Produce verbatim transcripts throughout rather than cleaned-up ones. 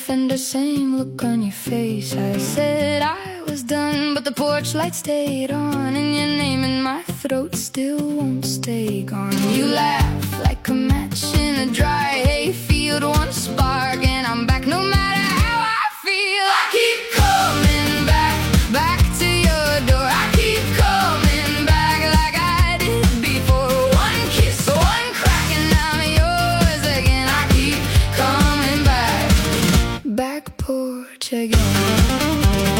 fender, same look on your face. I said I was done, but the porch light stayed on, and your name in my throat still won't stay gone. You laugh like a match in a dry hayfield, one spark and I'm back no matter how I feel. I keep coming back, back to your door. I keep coming back like I did before. One kiss, one crack and I'm yours again. I keep coming back, back porch again.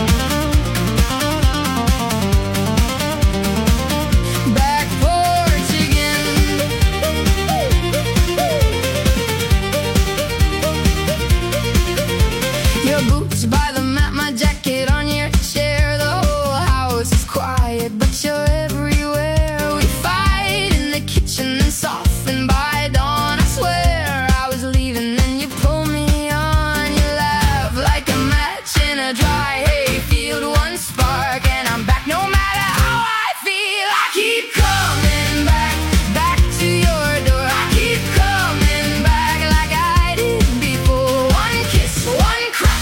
Boots by the mat, my jacket on your chair. The whole house is quiet, but you're everywhere. We fight in the kitchen and soften by dawn. I swear I was leaving, then you pull me on. You laugh like a match in a dry hayfield, one spark and I'm back no matter how I feel. I keep coming back, back to your door. I keep coming back like I did before. One kiss, one crack,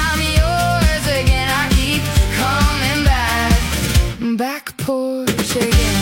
back porch again.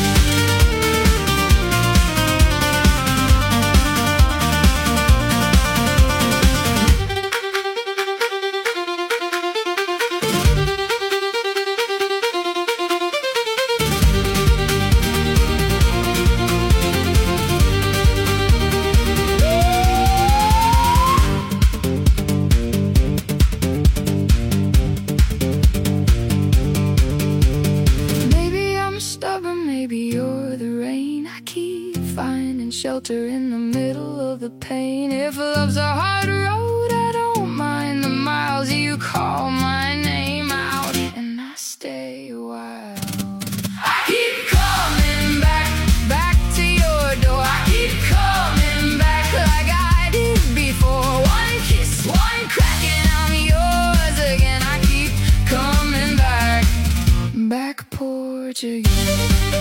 Maybe you're the rain. I keep finding shelter in the middle of the pain. If love's a hard road, I don't mind the miles. You call my name out and I stay a while. I keep coming back, back to your door. I keep coming back like I did before. One kiss, one crack and I'm yours again. I keep coming back, back porch again.